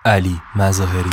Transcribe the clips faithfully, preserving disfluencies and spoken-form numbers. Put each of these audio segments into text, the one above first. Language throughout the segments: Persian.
علی مظاهری.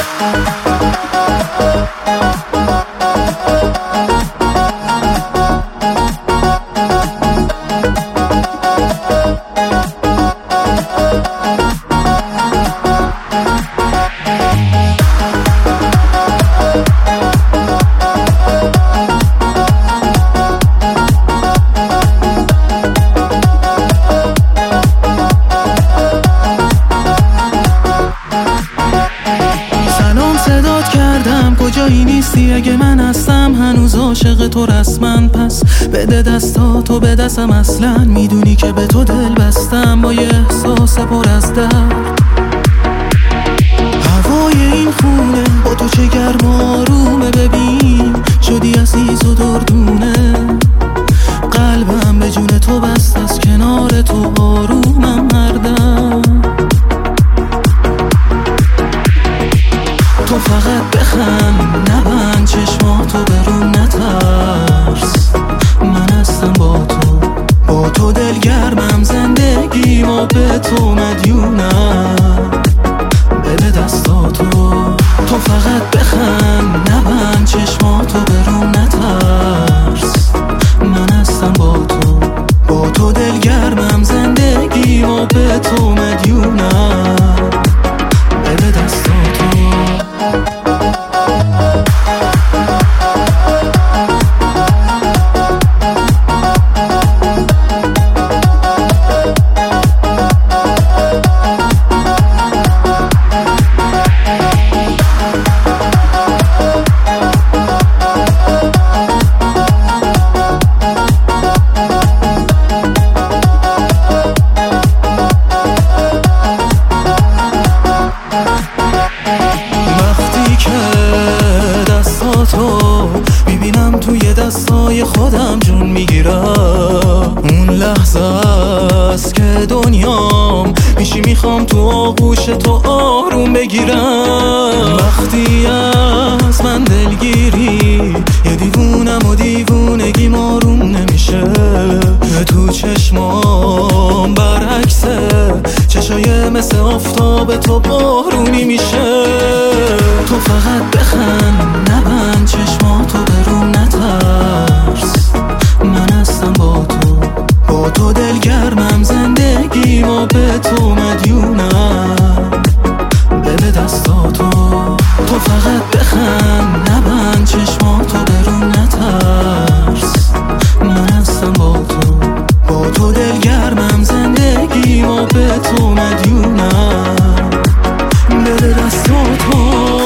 کجایی نیستی اگه من هستم هنوز عاشق تو رسمن، پس بده دستاتو به دستم، اصلا میدونی که به تو دل بستم با یه احساس پر از درد. هوای این خونه با تو چه گرم و آرومه، ببین شدی عزیز و دردونه، قلبم به جون تو بست، از کنار تو آرومم هر دم. تو فقط بخند نبند چشماتو برون نترس، من هستم با تو، با تو دلگرمم، زندگیمو به تو مدیونم، بده دستاتو. تو فقط بخند نبند چشماتو برون نترس، من هستم با تو، با تو دلگرمم، زندگیمو به تو مدیونم، بده دستاتو. میبینم توی دستای خودم جون میگیرم، اون لحظه است که دنیام میشی، میخوام تو آغوش تو آروم بگیرم. وقتی از من دلگیری یه دیوونم و دیوونگیم آروم نمیشه، تو چشمام برعکسه، چشای مثل آفتاب تو بارونی میشه. تو فقط بخند نبند چشماتو برون نترس، من هستم با تو، با تو دلگرمم، زندگیمو به تو مدیونم، بده دستاتو. تو فقط بخند نبند چشماتو برون نترس، من هستم با تو، با تو دلگرمم، زندگیمو به تو مدیونم، بده دستاتو.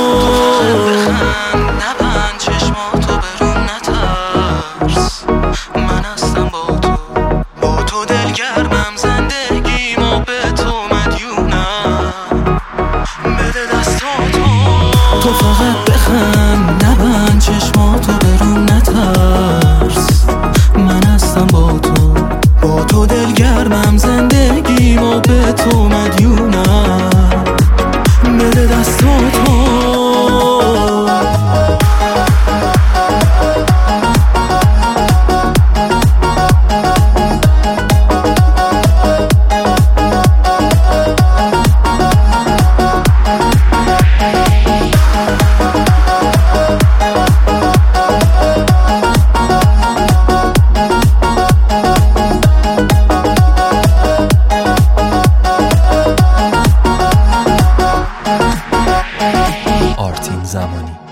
نبند چشماتو برون نترس، من هستم با تو، با تو دلگرمم، زندگیمو به تو مدیونم، بده دستاتو. تو فقط بخند نبند چشماتو برون نترس، من هستم با تو، با تو دلگرمم، زندگیمو به تو مدیونم، بده دستاتو. آرتین زمانی.